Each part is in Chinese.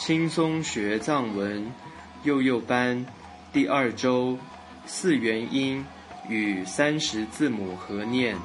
轻松学藏文幼幼班第2周4元音与30字母合念。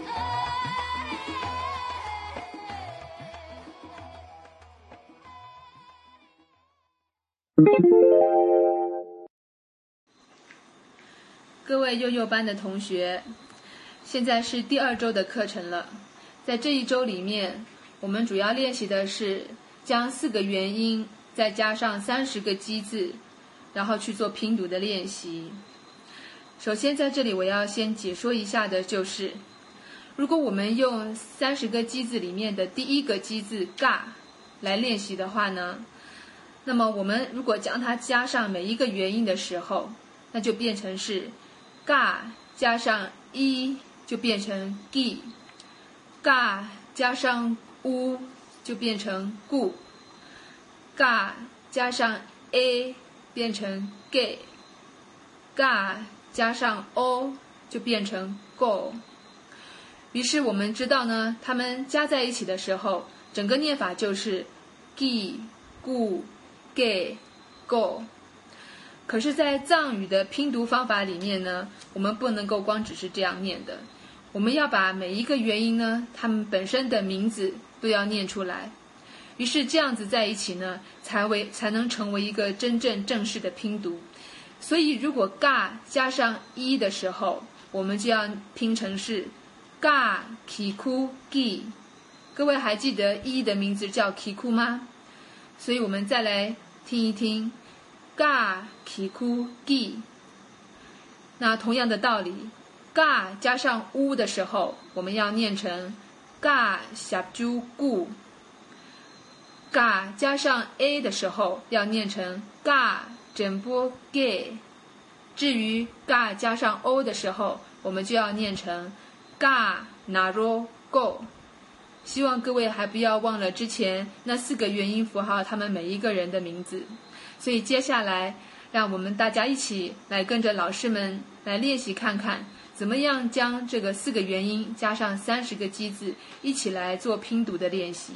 各位幼幼班的同学，现在是第2周的课程了。在这一周里面，我们主要练习的是将4个元音再加上30个基字，然后去做拼读的练习。首先在这里我要先解说一下的就是，如果我们用30个基字里面的第1个基字嘎来练习的话呢，那么我们如果将它加上每一个元音的时候，那就变成是嘎加上一就变成 gi， 嘎加上乌就变成gu， 嘎加上 a 变成 ge， 嘎加上 o 就变成 go。 于是我们知道呢，它们加在一起的时候，整个念法就是 gi gu ge go。可是在藏语的拼读方法里面呢，我们不能够光只是这样念的，我们要把每一个元音呢，它们本身的名字都要念出来。于是这样子在一起呢，才能成为一个真正正式的拼读。所以如果嘎加上一的时候，我们就要拼成是嘎 kiku gi。 各位还记得一的名字叫 kiku 吗？所以我们再来听一听嘎 kiku gi。 那同样的道理，嘎加上乌的时候，我们要念成嘎 sabju gu， 嘎加上 a 的时候要念成嘎 jembo ge。 至于嘎加上 o 的时候，我们就要念成嘎 naro go。 希望各位还不要忘了之前那4个元音符号他们每一个人的名字。所以接下来让我们大家一起来跟着老师们来练习看看，怎么样将这个4个元音加上30个基字一起来做拼读的练习。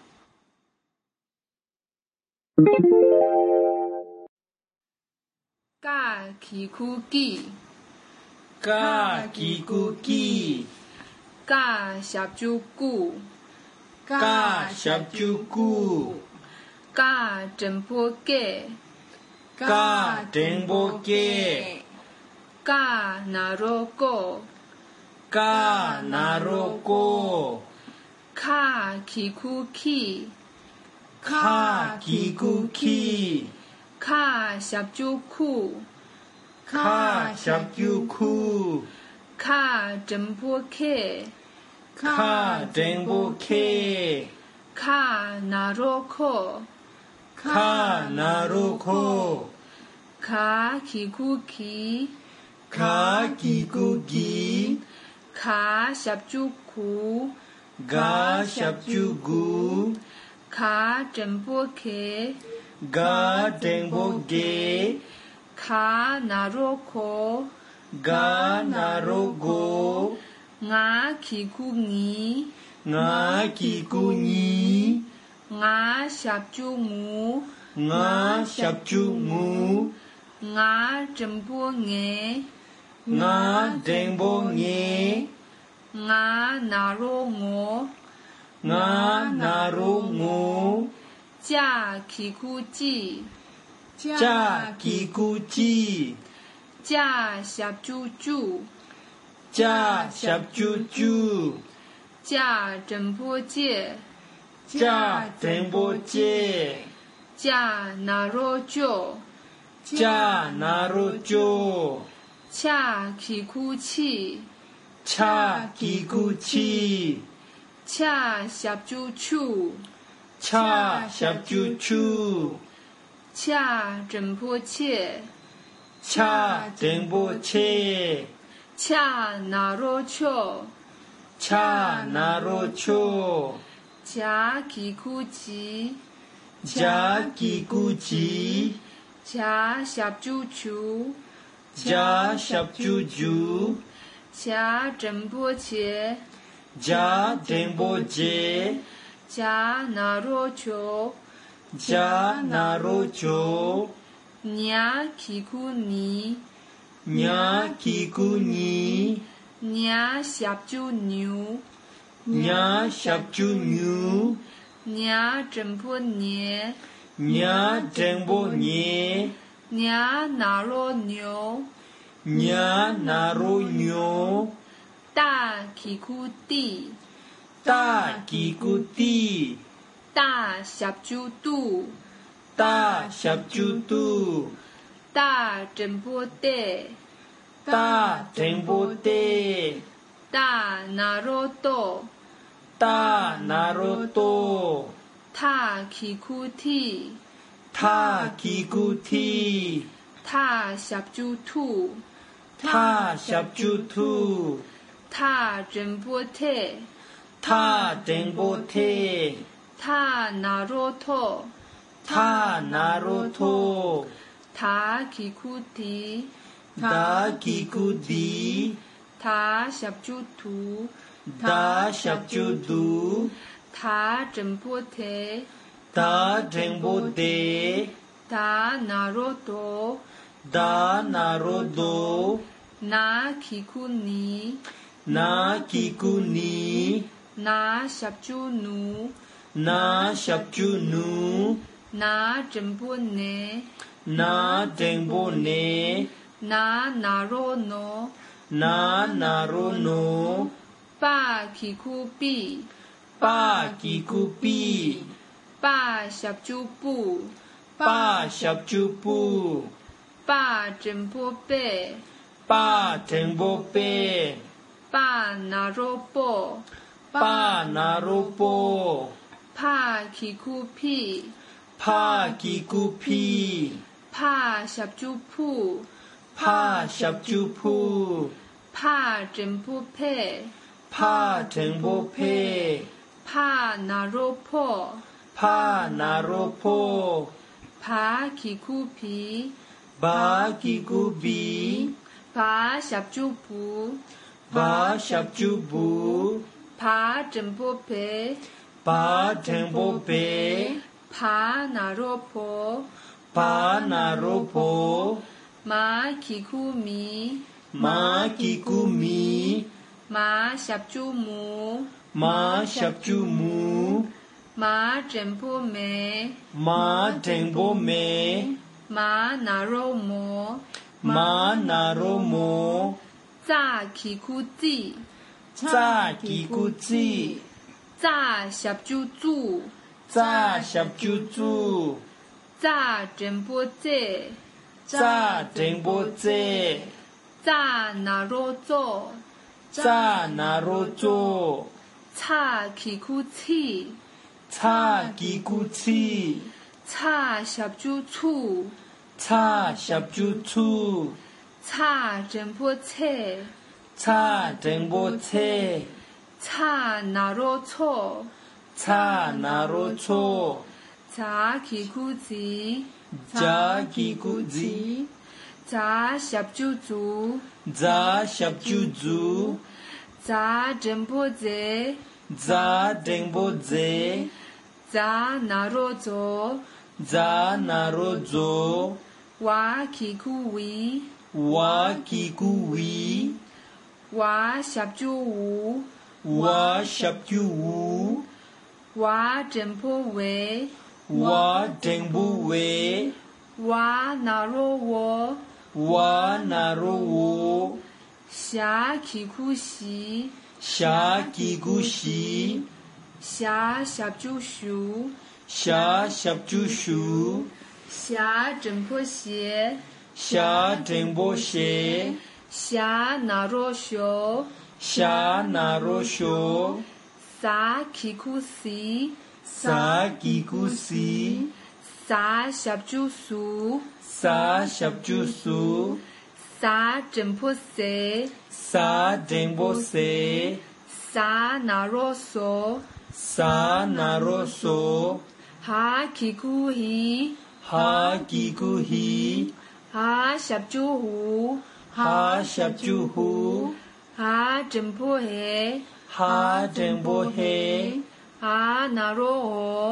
嘎 kiku gi， 嘎 kiku gi， 嘎 sabju gu， 嘎 sabju gu， 嘎 jembo ge， 嘎 jembo ge， 嘎 naro go， 嘎 naro go， 卡 kiku ki， 卡 kiku ki， 卡 sabju ku， 卡 sabju ku， 卡 jembo ke， 卡 jembo ke， 卡 naro ko， 卡 naro ko， 卡 kiku ki， 卡 kiku ki， 卡 sabju ku， 嘎 sabju gu， 卡 jembo ke， 嘎 jembo ge， 卡 naro ko， 嘎 naro go， nga kiku ni， nga kiku ni， nga sabju ngu， nga sabju ngu， nga jembo nge， nga jembo nge， nga naro ngo， nga naro ngo， ja kiku ji， ja kiku ji， ja sabju ju， ja sabju ju， ja jembo je， ja jembo je， ja naro jo， ja naro jo， cha kiku chi， cha kiku chi， cha sabju chu， cha sabju chu， cha jembo che， cha jembo che， cha naro cho， cha naro cho， ja kiku ji， ja kiku ji， ja sabju chu， ja sabju ju， ja jembo che， ja jembo je， ja naro cho， 加那罗丘， nya kiku ni, 伢基古尼， nya siapju new, 伢下朱牛， nya jempo nie, 伢真波尼， nya naro牛, 伢那罗牛， da kiku di, 大基古地， da siapju du, 大下朱杜， da jempo de, 大真波地， da naro do, 大那罗多， ta kiku ti, 他基古提， ta siapju tu, 他下朱图， ta jempo te, 他真波提， ta naro to, 他那罗托， ta kiku ti, 大基古地， ta siapju tu, 大下朱杜， ta jempo te, 大真波地， ta naro to, 大那罗多， na kiku ni, 那基古尼， na siapju nu, 那下朱努， na jempo ne, 那真波尼， na naro no, 那那罗诺， pa kiku bi, 巴基古比， pa siapju bu, 巴下朱布， pa jempo be, 巴真波贝， pa naro bo, 巴那罗波， pa kiku pi, 帕基古皮， pa siapju pu, 帕下朱铺， pa jempo pe, 帕真波佩， pa naro po, 帕那罗波， pa kiku pi, 巴基古比， pa siapju pu, 巴下朱布， pa jempo pe, 巴真波贝， pa naro po, 巴那罗波， ma kiku mi, 马基古米， ma siapju mu, 马下朱姆， ma jempo me, 马真波梅， ma naro mo, 马那罗摩， za kiku zi, 扎基古基， za siapju zu, 扎下朱朱， za jempo ze, 扎真波泽， za naro zo, 扎那罗佐， ca kiku ci, 查基古奇， ca siapju cu, 查下朱出， ca jempo ce, 查真波车， ca naro co, 查那罗错， za kiku zi, 扎基古基， za siapju zu, 扎下朱朱， za jempo ze, 扎真波泽， za naro zo, 扎那罗佐， wa kiku wi, 瓦基古维， wa siapju wu, 瓦下朱乌， wa jempo we, 瓦真不为， wa naro wo, 瓦那罗沃， xia kiku xi, 下基古西， xia siapju shu, 下下朱树， xia jempo xie, 下真波鞋， xia naro xio, 下那罗修， sa kiku si, 萨基古西， sa siapju su, 萨下朱苏， sa jempo se, 萨真波塞， sa naro so, 萨那罗索， ha kiku hi, 哈基古希， ha siapju hu, 哈下朱呼， ha jempo he, 哈真波黑， ha naro ho,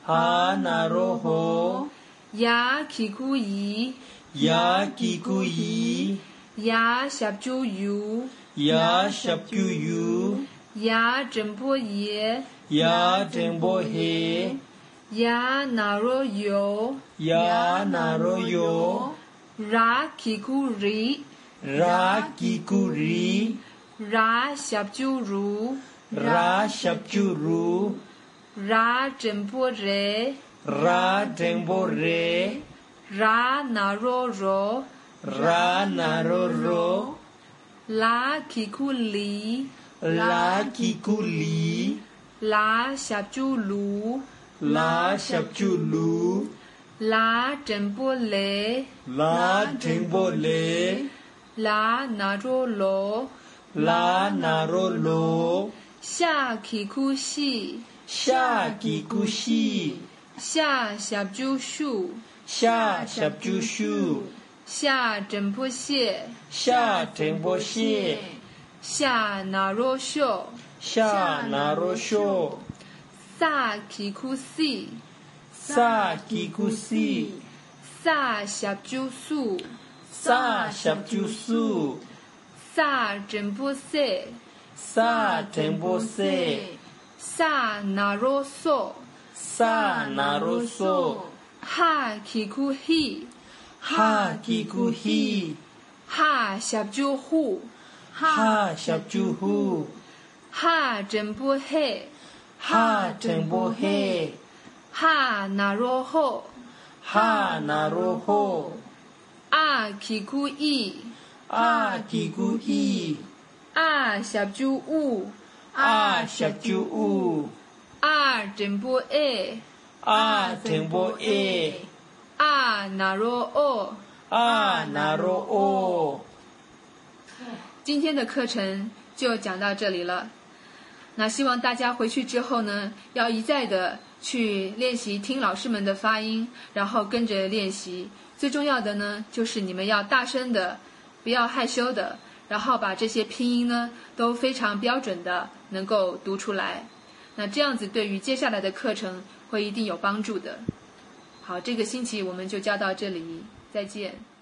哈那罗吼， 呀基古伊， 呀基古伊， 呀夏朱尤， 呀什就有， 呀真波耶， 呀真波嘿， 呀那罗尤， 呀那罗哟， 拉基古里， 拉基古里， 拉夏朱如， 拉什就如， 拉真波耶， 拉真波嘞， 拉那罗罗， 拉那罗罗， 拉基古里， 拉基古里， 拉夏朱卢， 拉什就鲁， 拉真波雷， 拉真波嘞， 拉那罗罗， 拉那罗罗， 夏基古西， 夏基古西， 夏夏朱树， 夏什就树， 夏真波谢， 夏真波谢， 夏那罗秀， 夏那罗秀， 萨基古西， 萨基古西， 萨夏朱树， 萨什就树， 萨真波塞， 萨真波塞， 萨那罗索， 萨那罗索， 哈基古希， 哈基古希， 哈夏朱户， 哈什就呼， 哈真波嘿， 哈真波嘿， 哈那罗后， 哈那罗吼， 阿基古伊， 阿基古伊， 阿夏朱乌， 阿什就乌， 阿真波诶， 阿真波诶， 阿那罗哦。 阿那罗哦。 今天的课程就讲到这里了。那希望大家回去之后呢，要一再的去练习听老师们的发音，然后跟着练习。最重要的呢，就是你们要大声的，不要害羞的，然后把这些拼音呢都非常标准的能够读出来。那这样子对于接下来的课程会一定有帮助的。好，这个星期我们就教到这里，再见。